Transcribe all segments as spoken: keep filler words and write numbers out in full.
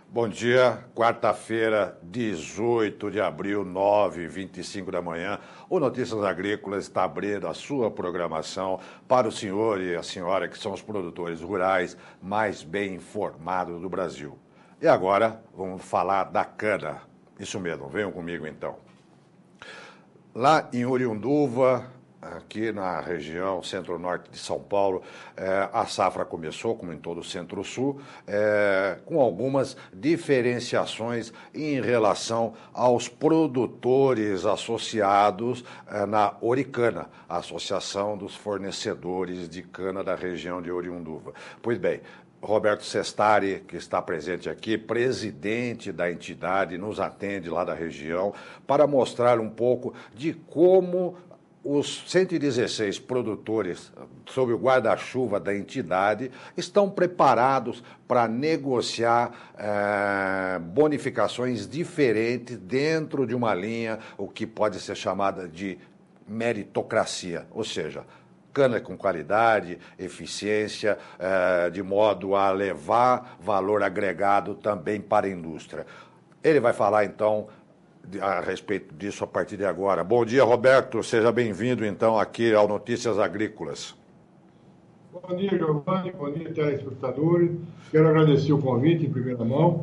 Bom dia, quarta-feira, dezoito de abril, nove e vinte e cinco da manhã. O Notícias Agrícolas está abrindo a sua programação para o senhor e a senhora, que são os produtores rurais mais bem informados do Brasil. E agora vamos falar da cana. Isso mesmo, venham comigo então. Lá em Oriunduva, aqui na região centro-norte de São Paulo, eh, a safra começou, como em todo o centro-sul, eh, com algumas diferenciações em relação aos produtores associados eh, na Oricana, a Associação dos Fornecedores de Cana da região de Oriunduva. Pois bem, Roberto Sestari, que está presente aqui, presidente da entidade, nos atende lá da região, para mostrar um pouco de como os cento e dezesseis produtores, sob o guarda-chuva da entidade, estão preparados para negociar eh, bonificações diferentes dentro de uma linha, o que pode ser chamada de meritocracia, ou seja, cana com qualidade, eficiência, eh, de modo a levar valor agregado também para a indústria. Ele vai falar, então, a respeito disso a partir de agora. Bom dia, Roberto. Seja bem-vindo, então, aqui ao Notícias Agrícolas. Bom dia, Giovanni. Bom dia, telespectadores. Quero agradecer o convite em primeira mão.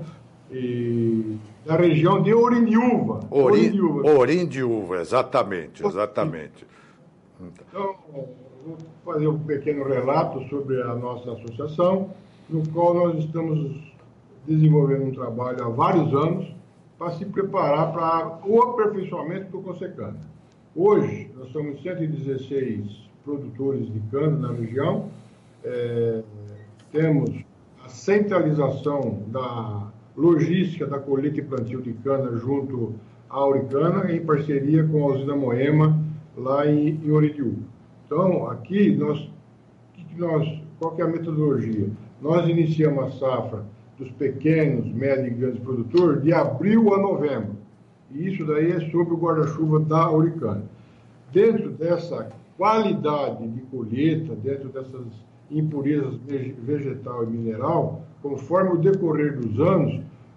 E da região de Oriunduva. Oriunduva, Oriunduva, exatamente, exatamente. Então, vou fazer um pequeno relato sobre a nossa associação, no qual nós estamos desenvolvendo um trabalho há vários anos para se preparar para o aperfeiçoamento do Consecana. Hoje, nós somos cento e dezesseis produtores de cana na região, é, temos a centralização da logística da colheita e plantio de cana junto à Oricana, em parceria com a usina Moema, lá em, em Oriunduva. Então, aqui, nós, que nós, qual que é a metodologia? Nós iniciamos a safra dos pequenos, médios e grandes produtores, de abril a novembro. E isso daí é sob o guarda-chuva da Oricana. Dentro dessa qualidade de colheita, dentro dessas impurezas vegetal e mineral, conforme o decorrer dos anos,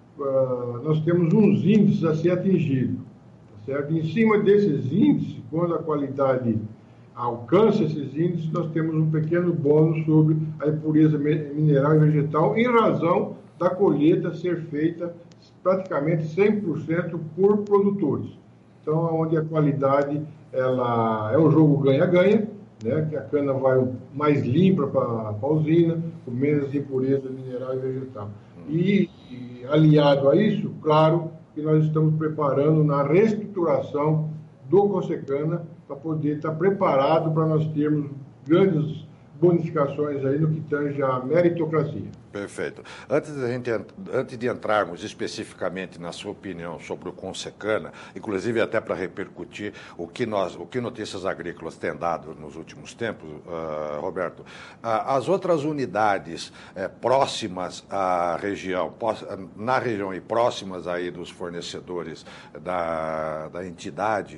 uh, nós temos uns índices a ser atingidos. Tá certo? Em cima desses índices, quando a qualidade alcança esses índices, nós temos um pequeno bônus sobre a impureza mineral e vegetal, em razão da colheita ser feita praticamente cem por cento por produtores. Então, onde a qualidade ela é um jogo ganha-ganha, né, que a cana vai mais limpa para a usina, com menos impureza mineral e vegetal. E, e, aliado a isso, claro, que nós estamos preparando na reestruturação do Consecana para poder estar preparado para nós termos grandes bonificações aí no que tange a meritocracia. Perfeito. Antes de, gente, antes de entrarmos especificamente na sua opinião sobre o Consecana, inclusive até para repercutir o que, nós, o que Notícias Agrícolas tem dado nos últimos tempos, uh, Roberto, uh, as outras unidades uh, próximas à região, na região e próximas aí dos fornecedores da, da entidade,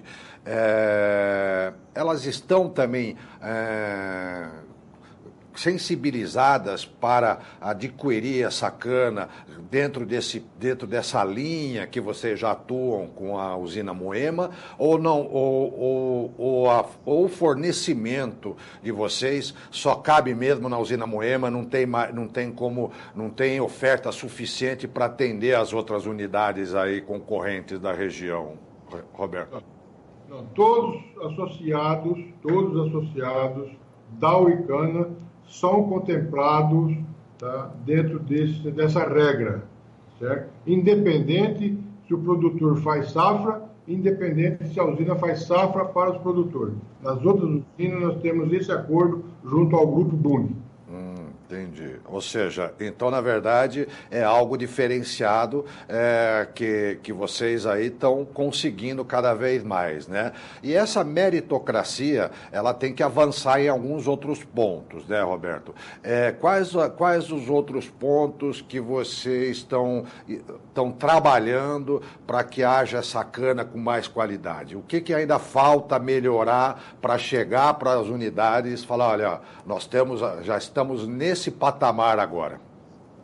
uh, elas estão também Uh, sensibilizadas para adquirir essa cana dentro, desse, dentro dessa linha que vocês já atuam com a usina Moema, ou não, ou, ou, ou, a, ou o fornecimento de vocês só cabe mesmo na usina Moema, não tem, não tem como, não tem oferta suficiente para atender as outras unidades aí concorrentes da região, Roberto? Não, todos associados, todos associados da Oricana são contemplados, tá, dentro desse, dessa regra, certo? Independente se o produtor faz safra, independente se a usina faz safra para os produtores. Nas outras usinas nós temos esse acordo junto ao Grupo Bund. Hum, entendi. Ou seja, então, na verdade, é algo diferenciado é, que, que vocês aí estão conseguindo cada vez mais, né? E essa meritocracia, ela tem que avançar em alguns outros pontos, né, Roberto? É, quais, quais os outros pontos que vocês estão, estão trabalhando para que haja essa cana com mais qualidade? O que, que ainda falta melhorar para chegar para as unidades e falar, olha, nós temos, já estamos nesse patamar agora?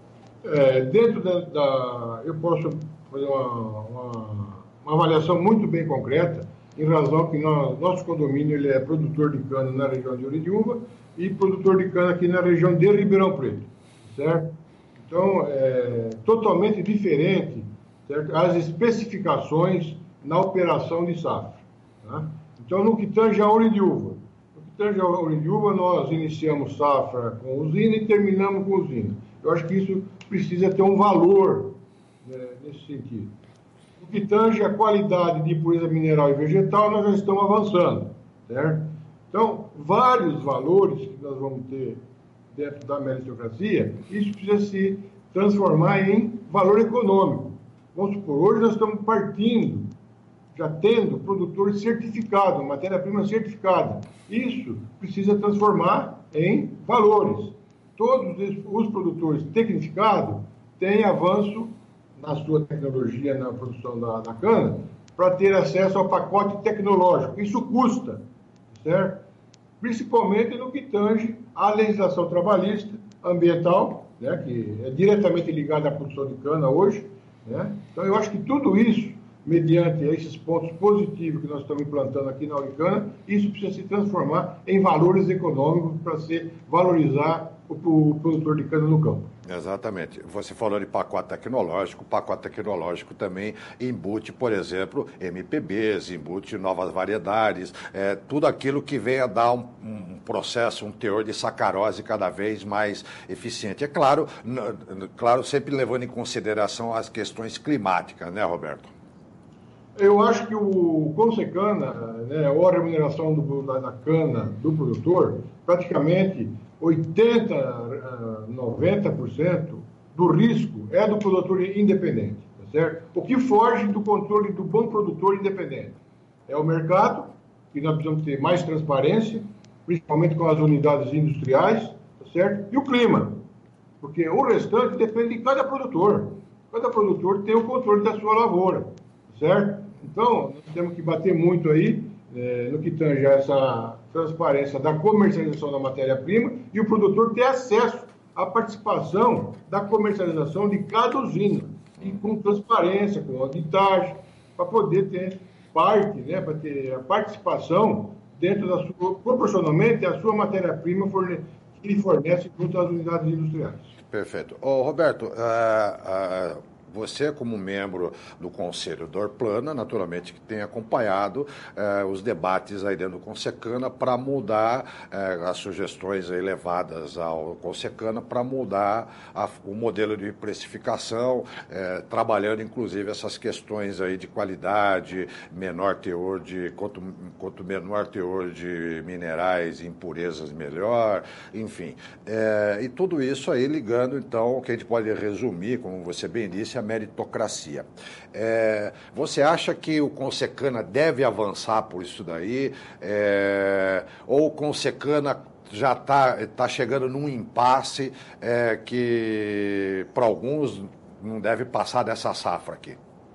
É, dentro da, da... Eu posso fazer uma, uma, uma avaliação muito bem concreta, em razão que nós, nosso condomínio ele é produtor de cana na região de Orindiúva e produtor de cana aqui na região de Ribeirão Preto, certo? Então, é totalmente diferente, certo? As especificações na operação de safra. Tá? Então, no que tange a Orindiúva, no que tange a Orindiúva, nós iniciamos safra com usina e terminamos com usina. Eu acho que isso precisa ter um valor, né, nesse sentido. No que tange a qualidade de pureza mineral e vegetal, nós já estamos avançando, certo? Então, vários valores que nós vamos ter dentro da meritocracia, isso precisa se transformar em valor econômico. Vamos supor, hoje nós estamos partindo, já tendo produtores certificados, matéria-prima certificada. Isso precisa transformar em valores. Todos os produtores tecnificados têm avanço na sua tecnologia, na produção da, da cana, para ter acesso ao pacote tecnológico. Isso custa, certo? Principalmente no que tange à legislação trabalhista, ambiental, né, que é diretamente ligada à produção de cana hoje, né? Então, eu acho que tudo isso, mediante esses pontos positivos que nós estamos implantando aqui na Auricana, isso precisa se transformar em valores econômicos para se valorizar o, o produtor de cana no campo. Exatamente. Você falou de pacote tecnológico, o pacote tecnológico também embute, por exemplo, M P Bs, embute novas variedades, é, tudo aquilo que venha dar um, um processo, um teor de sacarose cada vez mais eficiente. É claro, n- claro, sempre levando em consideração as questões climáticas, né, Roberto? Eu acho que o Consecana, né, ou a remuneração do, da, da cana do produtor, praticamente oitenta, noventa por cento do risco é do produtor independente, tá certo? O que foge do controle do bom produtor independente é o mercado, que nós precisamos ter mais transparência, principalmente com as unidades industriais, tá certo? E o clima, porque o restante depende de cada produtor. Cada produtor tem o controle da sua lavoura, tá certo? Então, nós temos que bater muito aí, é, no que tange a essa transparência da comercialização da matéria-prima e o produtor ter acesso à participação da comercialização de cada usina, e com transparência, com auditagem, para poder ter parte, né, para ter a participação dentro da sua, proporcionalmente à sua matéria-prima forne, que ele fornece junto às unidades industriais. Perfeito. Ô, Roberto, uh, uh... você, como membro do Conselho da Orplana, naturalmente que tem acompanhado eh, os debates aí dentro do Consecana para mudar eh, as sugestões aí levadas ao Consecana para mudar a, o modelo de precificação, eh, trabalhando inclusive essas questões aí de qualidade, menor teor de, quanto, quanto menor teor de minerais, impurezas melhor, enfim. Eh, e tudo isso aí ligando, então, o que a gente pode resumir, como você bem disse, a meritocracia. É, você acha que o Consecana deve avançar por isso daí? É, ou o Consecana já está tá chegando num impasse é, que, para alguns, não deve passar dessa safra aqui?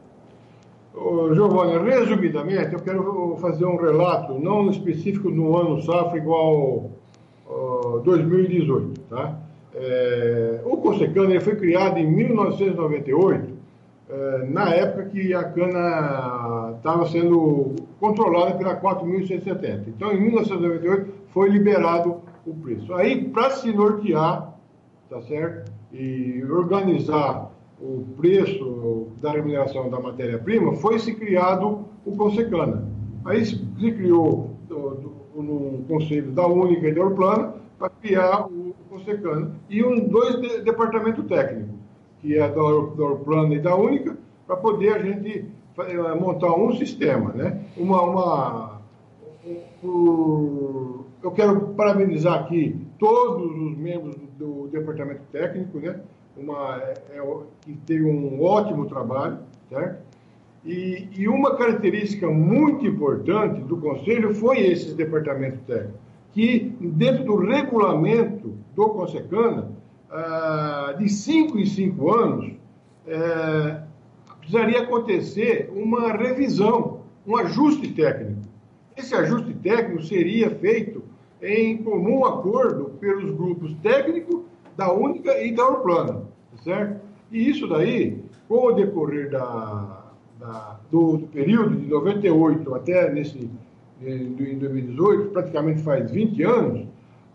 Ô, Giovanni, resumidamente, eu quero fazer um relato, não específico no ano safra igual uh, dois mil e dezoito, tá? É, o Consecana ele foi criado em mil novecentos e noventa e oito, é, na época que a cana estava sendo controlada pela quatro mil seiscentos e setenta. Então, em mil novecentos e noventa e oito, foi liberado o preço. Aí, para se nortear, tá certo? E organizar o preço da remuneração da matéria-prima, foi se criado o Consecana. Aí se criou no Conselho da Única e da Orplana para criar o Consecana e um, dois de, departamentos técnicos, que é da, da Orplana e da Única, para poder a gente uh, montar um sistema, né? Uma, uma, um, um, eu quero parabenizar aqui todos os membros do, do departamento técnico, né? Uma, é, é, que teve um ótimo trabalho, certo? E, e uma característica muito importante do Conselho foi esses departamentos técnicos, que dentro do regulamento do Consecana, ah, de cinco em cinco anos, eh, precisaria acontecer uma revisão, um ajuste técnico. Esse ajuste técnico seria feito em comum acordo pelos grupos técnicos da Única e da Orplana, certo? E isso daí, com o decorrer da, da, do, do período de noventa e oito até nesse, em dois mil e dezoito, praticamente faz vinte anos,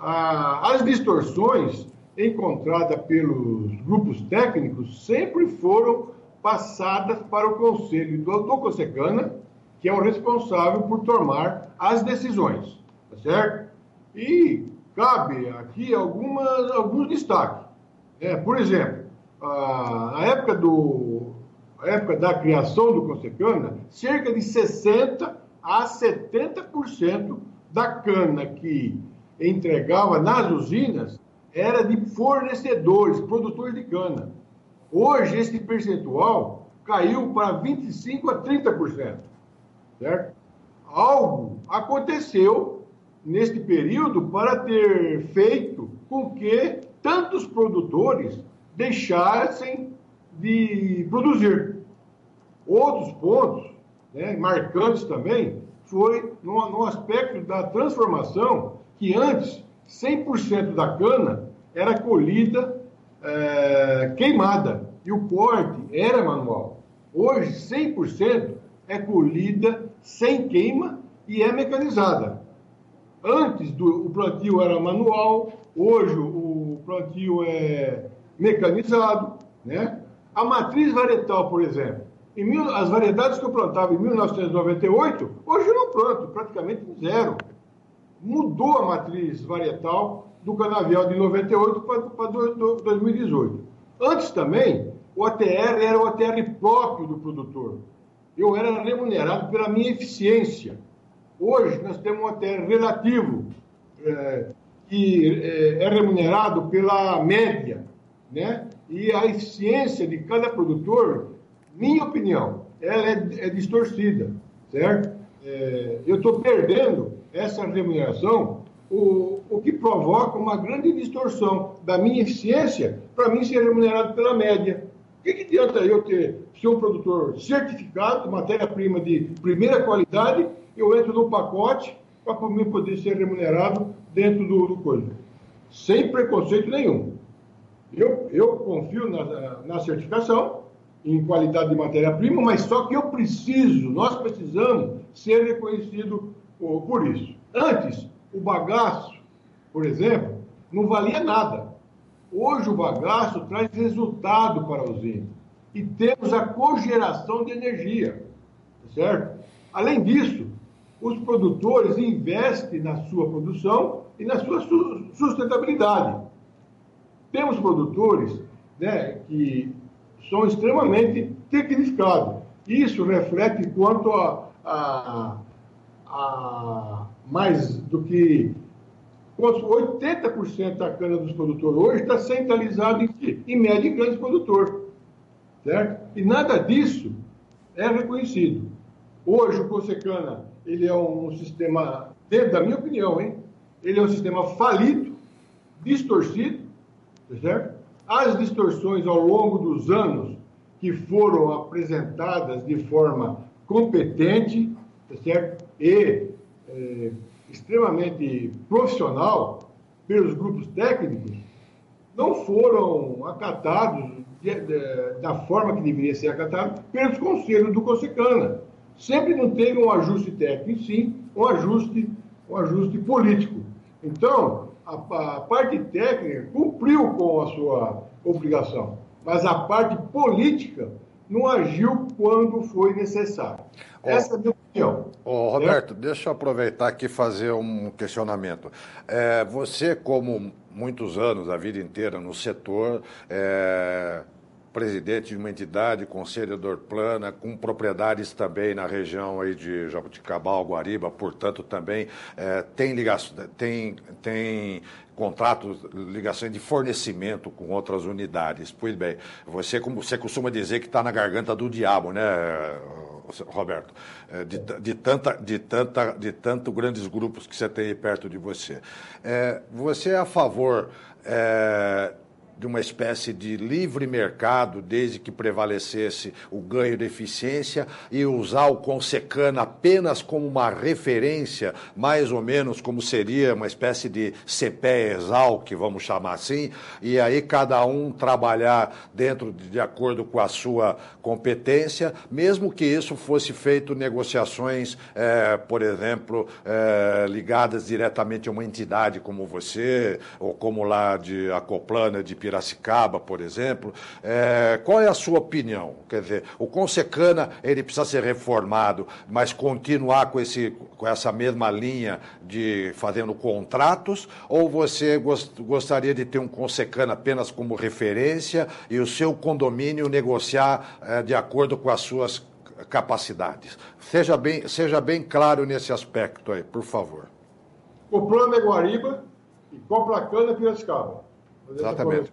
a, as distorções encontradas pelos grupos técnicos sempre foram passadas para o Conselho do, do CONSECANA, que é o responsável por tomar as decisões, tá certo? E cabe aqui algumas, alguns destaques. É, por exemplo, a, na época, do, a época da criação do CONSECANA, cerca de sessenta a setenta por cento da cana que entregava nas usinas era de fornecedores, produtores de cana. Hoje, esse percentual caiu para vinte e cinco por cento a trinta por cento, certo? Algo aconteceu neste período para ter feito com que tantos produtores deixassem de produzir. Outros pontos, né, marcantes também, foi no, no aspecto da transformação, que antes cem por cento da cana era colhida é, queimada e o corte era manual. Hoje, cem por cento é colhida sem queima e é mecanizada. Antes, do, o plantio era manual, hoje o plantio é mecanizado, né? A matriz varietal, por exemplo, em mil, as variedades que eu plantava em mil novecentos e noventa e oito, hoje eu não planto, praticamente zero. Mudou a matriz varietal do canavial de noventa e oito para dois mil e dezoito. Antes também, o O T R era o O T R próprio do produtor. Eu era remunerado pela minha eficiência. Hoje, nós temos um O T R relativo, é, que é, é remunerado pela média, né? E a eficiência de cada produtor, minha opinião, ela é, é distorcida, certo? É, eu estou perdendo essa remuneração, o, o que provoca uma grande distorção da minha eficiência para mim ser remunerado pela média. O que, que adianta eu ter, ser um produtor certificado, matéria-prima de primeira qualidade, eu entro no pacote para mim poder ser remunerado dentro do, do coisa? Sem preconceito nenhum. Eu, eu confio na, na certificação, em qualidade de matéria-prima, mas só que eu preciso, nós precisamos ser reconhecidos por, por isso. Antes, o bagaço, por exemplo, não valia nada. Hoje o bagaço traz resultado para a usina. E temos a cogeração de energia, certo? Além disso, os produtores investem na sua produção e na sua sustentabilidade. Temos produtores, né, que são extremamente tecnificados. Isso reflete quanto a, a, a mais do que oitenta por cento da cana dos produtores hoje está centralizado em, em médio e grande produtor, certo? E nada disso é reconhecido. Hoje o CONSECANA, ele é um sistema, dentro da minha opinião, hein? Ele é um sistema falido, distorcido, certo? As distorções ao longo dos anos que foram apresentadas de forma competente, certo? E é, extremamente profissional pelos grupos técnicos, não foram acatados de, de, da forma que deveria ser acatado pelos conselhos do CONSECANA. Sempre não teve um ajuste técnico, sim, um ajuste, um ajuste político. Então, a, a parte técnica cumpriu com a sua obrigação, mas a parte política não agiu quando foi necessário. Oh, Essa é a minha opinião. Oh, Roberto, é? Deixa eu aproveitar aqui e fazer um questionamento. É, você, como muitos anos, a vida inteira no setor, é, presidente de uma entidade, conselhedor plana, com propriedades também na região aí de Jabuticabal, Guariba, portanto também é, tem ligação, tem, tem contratos, ligações de fornecimento com outras unidades. Pois bem, você, como você costuma dizer que está na garganta do diabo, né, Roberto? De, de, tanta, de, tanta, de tanto grandes grupos que você tem aí perto de você. É, você é a favor... É, de uma espécie de livre mercado, desde que prevalecesse o ganho de eficiência, e usar o Consecana apenas como uma referência, mais ou menos como seria uma espécie de C P E Exalc, vamos chamar assim, e aí cada um trabalhar dentro de, de acordo com a sua competência, mesmo que isso fosse feito negociações, é, por exemplo, é, ligadas diretamente a uma entidade como você, ou como lá de Acoplana, de Piracicaba, por exemplo. É, qual é a sua opinião? Quer dizer, o Consecana, ele precisa ser reformado, mas continuar com, esse, com essa mesma linha de fazendo contratos, ou você gost, gostaria de ter um Consecana apenas como referência e o seu condomínio negociar é, de acordo com as suas capacidades? Seja bem, seja bem claro nesse aspecto aí, por favor. Coplana é Guariba e Coplacana é Piracicaba. Exatamente.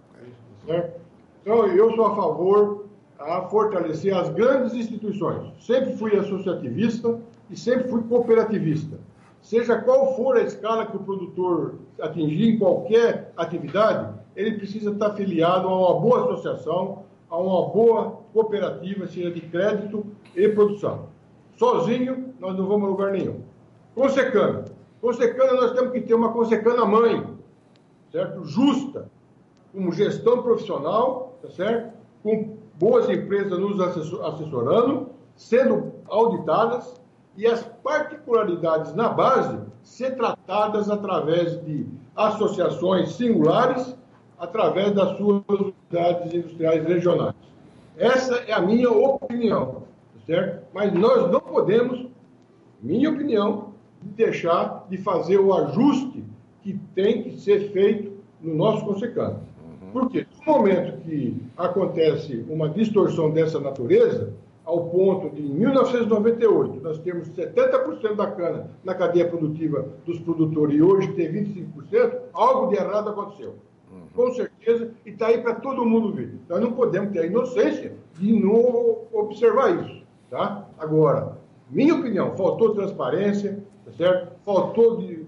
Certo? Então, eu sou a favor a fortalecer as grandes instituições. Sempre fui associativista e sempre fui cooperativista. Seja qual for a escala que o produtor atingir em qualquer atividade, ele precisa estar afiliado a uma boa associação, a uma boa cooperativa, seja de crédito e produção. Sozinho, nós não vamos a lugar nenhum. Consecana. Consecana, nós temos que ter uma Consecana mãe, certo? Justa, com gestão profissional, tá certo? Com boas empresas nos assessorando, sendo auditadas, e as particularidades na base ser tratadas através de associações singulares, através das suas unidades industriais regionais. Essa é a minha opinião, certo? Mas nós não podemos, minha opinião, deixar de fazer o ajuste que tem que ser feito no nosso Consecana. Por quê? No momento que acontece uma distorção dessa natureza, ao ponto de, em mil novecentos e noventa e oito, nós temos setenta por cento da cana na cadeia produtiva dos produtores e hoje tem vinte e cinco por cento, algo de errado aconteceu. Uhum. Com certeza, e está aí para todo mundo ver. Nós não podemos ter a inocência de não observar isso. Tá? Agora, minha opinião, faltou transparência, tá certo? Faltou de,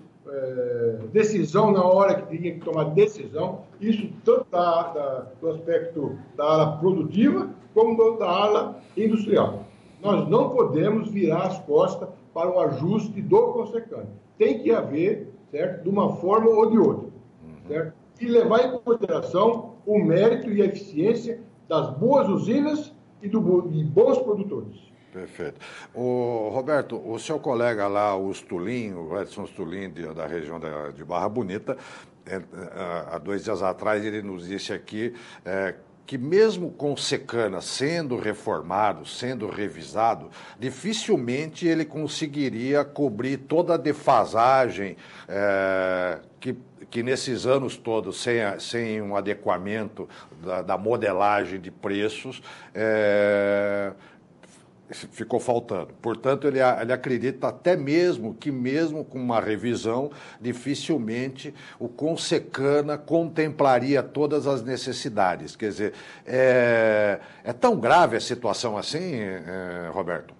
é, decisão na hora que tinha que tomar decisão, isso tanto da, da, do aspecto da ala produtiva, como do, da ala industrial. Nós não podemos virar as costas para o ajuste do Consecana. Tem que haver, certo? De uma forma ou de outra, certo? E levar em consideração o mérito e a eficiência das boas usinas e do, de bons produtores. Perfeito. O Roberto, o seu colega lá, o Stulin, o Edson Stulin, de, da região da, de Barra Bonita, é, há dois dias atrás ele nos disse aqui é, que mesmo com Consecana sendo reformado, sendo revisado, dificilmente ele conseguiria cobrir toda a defasagem é, que, que nesses anos todos, sem, sem um adequamento da, da modelagem de preços, é, ficou faltando. Portanto, ele, ele acredita até mesmo que mesmo com uma revisão, dificilmente o Consecana contemplaria todas as necessidades. Quer dizer, é, é tão grave a situação assim, é, Roberto?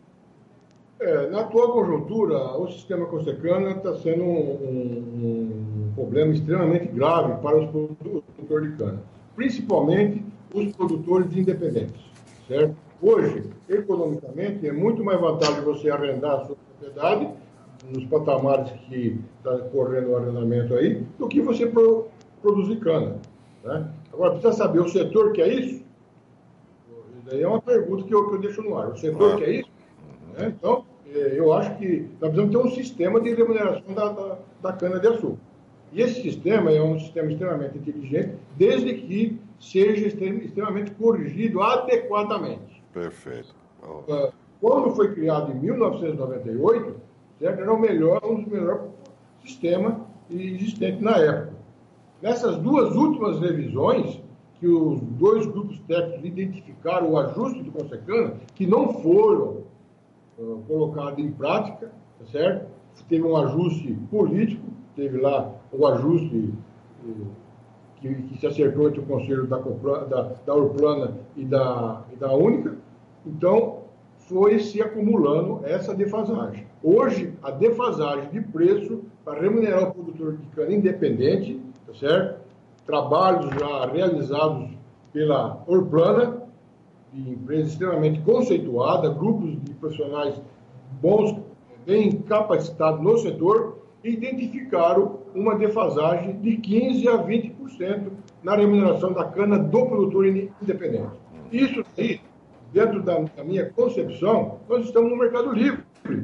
É, na atual conjuntura, o sistema Consecana está sendo um, um, um problema extremamente grave para os produtores de cana, principalmente os produtores independentes, certo? Hoje, economicamente, é muito mais vantagem você arrendar a sua propriedade, nos patamares que está correndo o arrendamento aí, do que você pro, produzir cana. Né? Agora, precisa saber o setor que é isso? Isso daí é uma pergunta que eu, que eu deixo no ar. O setor que é isso? Né? Então, eu acho que nós precisamos ter um sistema de remuneração da, da, da cana-de-açúcar. E esse sistema é um sistema extremamente inteligente, desde que seja extremamente corrigido adequadamente. Perfeito. Oh. Quando foi criado em mil novecentos e noventa e oito, certo? Era o melhor, um dos melhores sistemas existentes na época. Nessas duas últimas revisões, que os dois grupos técnicos identificaram o ajuste do Consecana, que não foram uh, colocados em prática, tá certo? Teve um ajuste político, teve lá o ajuste uh, que, que se acertou entre o Conselho da, da, da Urplana e da, e da Única. Então, foi se acumulando essa defasagem. Hoje, a defasagem de preço para remunerar o produtor de cana independente, tá certo? trabalhos já realizados pela Orplana, de empresa extremamente conceituada, grupos de profissionais bons, bem capacitados no setor, identificaram uma defasagem de quinze a vinte por cento na remuneração da cana do produtor independente. Isso aí, dentro da, da minha concepção, nós estamos no mercado livre.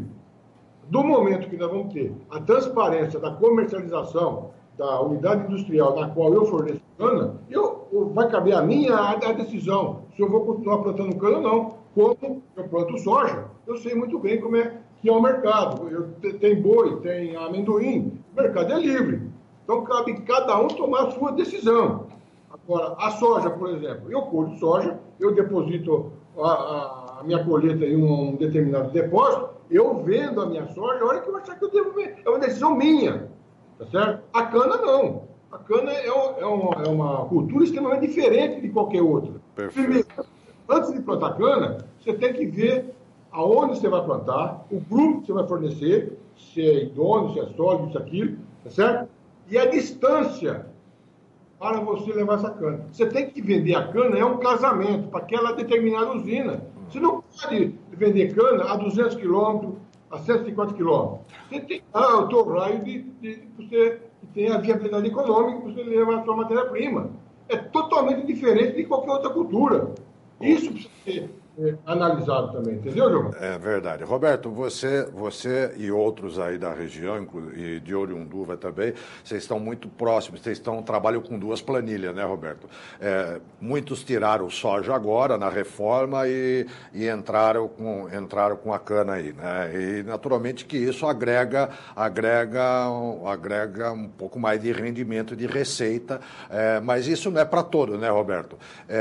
Do momento que nós vamos ter a transparência da comercialização da unidade industrial na qual eu forneço cana, eu, eu, vai caber a minha a, a decisão se eu vou continuar plantando cana ou não. Como eu planto soja, eu sei muito bem como é que é o mercado. Eu, tem boi, tem amendoim, o mercado é livre. Então, cabe cada um tomar a sua decisão. Agora, a soja, por exemplo, eu colho soja, eu deposito a, a minha colheita em um, um determinado depósito, eu vendo a minha soja, a hora que eu achar que eu devo vender. É uma decisão minha, tá certo? A cana, não. A cana é, um, é, uma, é uma cultura extremamente diferente de qualquer outra. Perfeito. Primeiro, antes de plantar cana, você tem que ver aonde você vai plantar, o grupo que você vai fornecer, se é idôneo, se é sólido, se é aquilo, tá certo? E a distância para você levar essa cana. Você tem que vender a cana, é um casamento para aquela determinada usina. Você não pode vender cana a duzentos quilômetros, a cento e cinquenta quilômetros. Você tem ah, o teu raio de, de, de você que tem a viabilidade econômica para você levar a sua matéria-prima. É totalmente diferente de qualquer outra cultura. Isso precisa ser é, analisado também, entendeu, João? É verdade. Roberto, você, você e outros aí da região, e de Oriunduva também, vocês estão muito próximos, vocês estão, trabalham com duas planilhas, né, Roberto? É, muitos tiraram soja agora na reforma e, e entraram, com, entraram com a cana aí, né? E naturalmente que isso agrega, agrega, agrega um pouco mais de rendimento, de receita, é, mas isso não é para todo, né, Roberto?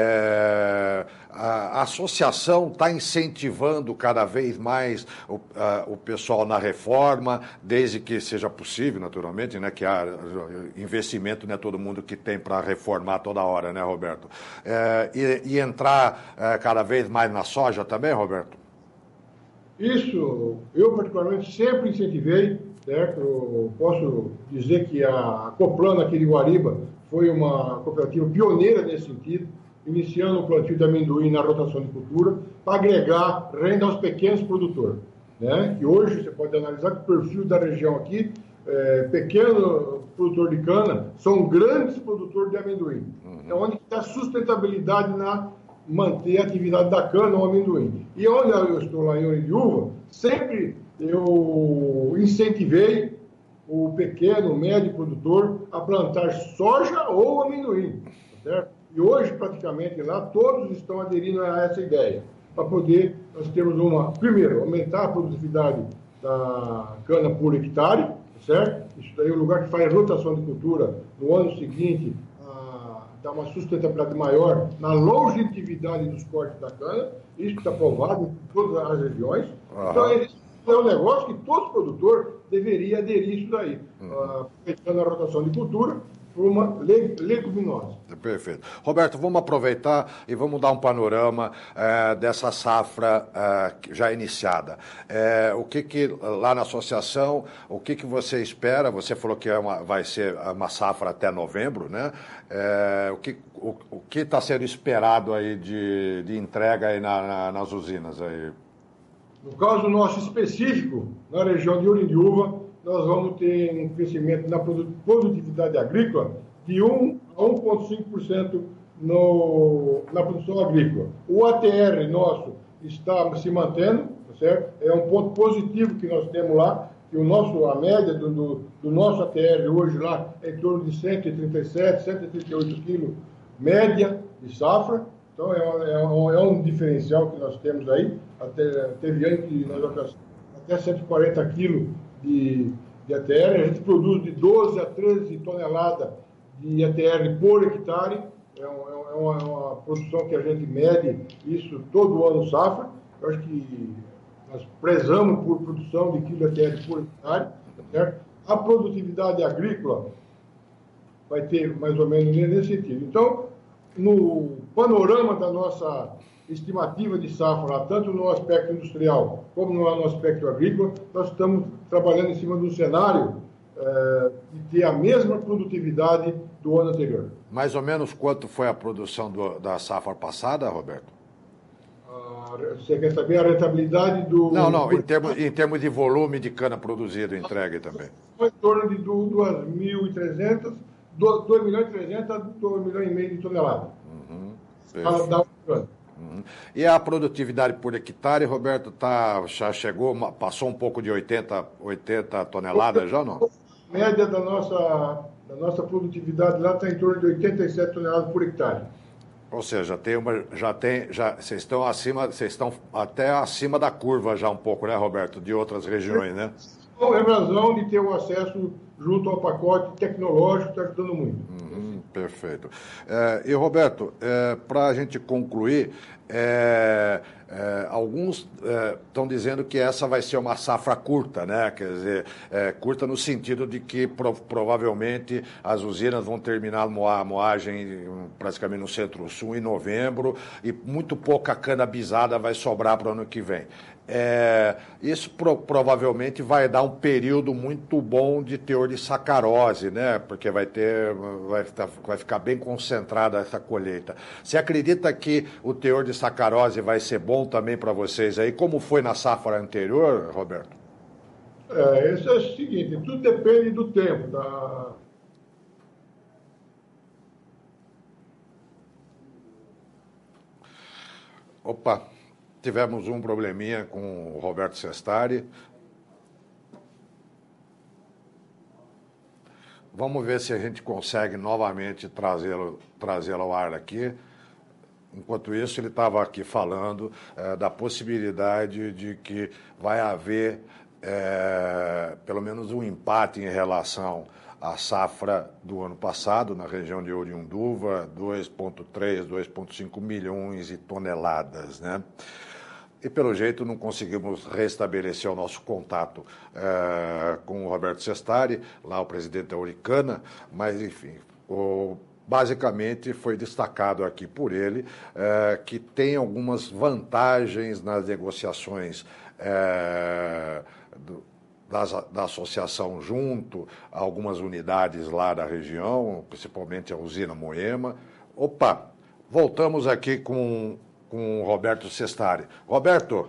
É, a, a associação está incentivando cada vez mais o, a, o pessoal na reforma, desde que seja possível, naturalmente, né, que há investimento, não é todo mundo que tem para reformar toda hora, né, Roberto? É, e, e entrar é, cada vez mais na soja também, Roberto? Isso, eu particularmente sempre incentivei, certo? Eu posso dizer que a Coplana aqui de Guariba foi uma cooperativa pioneira nesse sentido, iniciando o plantio de amendoim na rotação de cultura, para agregar renda aos pequenos produtores. Né? Que hoje você pode analisar que o perfil da região aqui, é, pequeno produtor de cana, são grandes produtores de amendoim. Uhum. É onde está a sustentabilidade na manter a atividade da cana ou amendoim. E onde eu estou lá em Oriunduva, sempre eu incentivei o pequeno, o médio produtor a plantar soja ou amendoim, certo? E hoje, praticamente, lá, todos estão aderindo a essa ideia, para poder nós termos uma, primeiro, aumentar a produtividade da cana por hectare, certo? Isso daí é o lugar que faz rotação de cultura no ano seguinte, a, dá uma sustentabilidade maior na longevidade dos cortes da cana, isso está provado em todas as regiões. Uhum. Então, esse é um negócio que todo produtor deveria aderir isso daí, uhum. aproveitando a rotação de cultura, por uma leguminosa. Perfeito. Roberto, vamos aproveitar e vamos dar um panorama é, dessa safra é, já iniciada. É, o que que, lá na associação, o que que você espera? Você falou que é uma, vai ser uma safra até novembro, né? É, o que o, o que está sendo esperado aí de, de entrega aí na, na, nas usinas? Aí? No caso nosso específico, na região de Oriunduva, nós vamos ter um crescimento na produtividade agrícola de um a um vírgula cinco por cento no, na produção agrícola. O A T R nosso está se mantendo, tá certo? É um ponto positivo que nós temos lá, que o nosso, a média do, do, do nosso A T R hoje lá é em torno de cento e trinta e sete, cento e trinta e oito quilos média de safra. Então, é, é, um, é um diferencial que nós temos aí. Até, teve ano que nós alcançamos até cento e quarenta quilos de, de A T R, a gente produz de doze a treze toneladas de A T R por hectare, é, um, é, uma, é uma produção que a gente mede isso todo ano safra. Eu acho que nós prezamos por produção de quilo de A T R por hectare, certo? A produtividade agrícola vai ter mais ou menos nesse sentido. Então, no panorama da nossa estimativa de safra, tanto no aspecto industrial como no aspecto agrícola, nós estamos trabalhando em cima de um cenário é, de ter a mesma produtividade do ano anterior. Mais ou menos quanto foi a produção do, da safra passada, Roberto? Ah, você quer saber a rentabilidade do... Não, não, em termos, em termos de volume de cana produzido, entregue também. Foi em torno de duas mil e trezentas, dois milhões e trezentos, dois milhões e meio de toneladas. Uhum, Dá um ano. Uhum. E a produtividade por hectare, Roberto, tá, já chegou, passou um pouco de oitenta, oitenta toneladas já ou não? A média da nossa, da nossa produtividade lá está em torno de oitenta e sete toneladas por hectare. Ou seja, tem uma, já tem, já, vocês estão acima, vocês estão até acima da curva já um pouco, né, Roberto, de outras regiões, né? É razão de ter o acesso junto ao pacote tecnológico, está ajudando muito. Uhum, perfeito. É, e, Roberto, é, para a gente concluir, é, é, alguns estão é, dizendo que essa vai ser uma safra curta, né? Quer dizer, é, curta no sentido de que pro, provavelmente as usinas vão terminar a moagem praticamente no Centro-Sul em novembro e muito pouca cana bisada vai sobrar para o ano que vem. É, isso pro, provavelmente vai dar um período muito bom de teor de sacarose, né? Porque vai ter, vai, vai ficar bem concentrada essa colheita. Você acredita que o teor de sacarose vai ser bom também para vocês aí, como foi na safra anterior, Roberto? É, isso é o seguinte, tudo depende do tempo, da... Opa, tivemos um probleminha com o Roberto Sestari. Vamos ver se a gente consegue novamente trazê-lo trazê-lo ao ar aqui. Enquanto isso, ele estava aqui falando é, da possibilidade de que vai haver é, pelo menos um empate em relação à safra do ano passado, na região de Oriunduva, dois vírgula três, dois vírgula cinco milhões de toneladas, né? E, pelo jeito, não conseguimos restabelecer o nosso contato é, com o Roberto Sestari, lá o presidente da Uricana, mas, enfim, o, basicamente foi destacado aqui por ele é, que tem algumas vantagens nas negociações é, do, da, da associação junto a algumas unidades lá da região, principalmente a usina Moema. Opa, voltamos aqui com... com o Roberto Sestari. Roberto.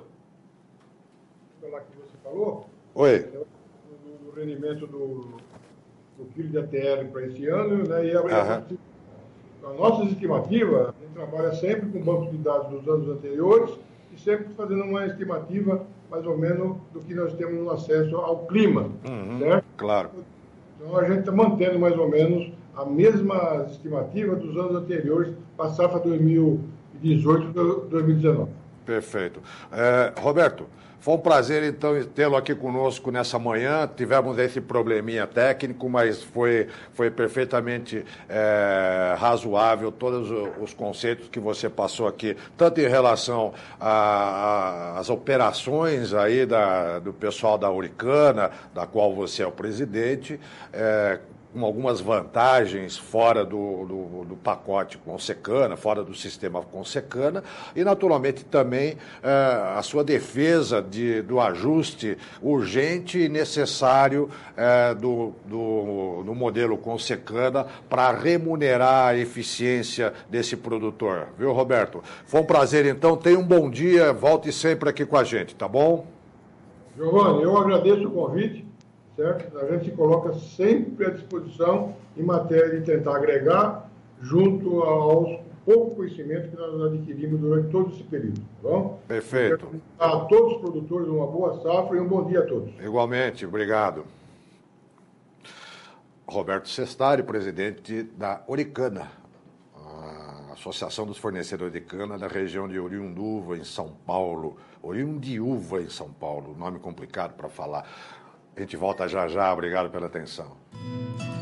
Falar que você falou. Oi. Do, do rendimento do, do quilo de A T R para esse ano, né? E a, uhum. a nossa estimativa, a gente trabalha sempre com bancos de dados dos anos anteriores e sempre fazendo uma estimativa mais ou menos do que nós temos no acesso ao clima, uhum, certo? Claro. Então a gente está mantendo mais ou menos a mesma estimativa dos anos anteriores para a safra dois mil e dezoito, dois mil e dezenove. Perfeito. É, Roberto, foi um prazer, então, tê-lo aqui conosco nessa manhã. Tivemos esse probleminha técnico, mas foi, foi perfeitamente é, razoável todos os conceitos que você passou aqui, tanto em relação às operações aí da, do pessoal da Uricana, da qual você é o presidente, é, com algumas vantagens fora do, do, do pacote Consecana, fora do sistema Consecana, e naturalmente também eh, a sua defesa de, do ajuste urgente e necessário eh, do, do, do modelo Consecana para remunerar a eficiência desse produtor. Viu, Roberto? Foi um prazer, então. Tenha um bom dia, volte sempre aqui com a gente, tá bom? Giovanni, eu agradeço o convite. Certo? A gente se coloca sempre à disposição em matéria de tentar agregar junto aos pouco conhecimento que nós adquirimos durante todo esse período. Tá bom? Perfeito. A todos os produtores, uma boa safra e um bom dia a todos. Igualmente, obrigado. Roberto Sestari, presidente da Uricana, a Associação dos Fornecedores de Cana da região de Oriunduva, em São Paulo. Oriundiúva, em São Paulo, nome complicado para falar. A gente volta já já, obrigado pela atenção.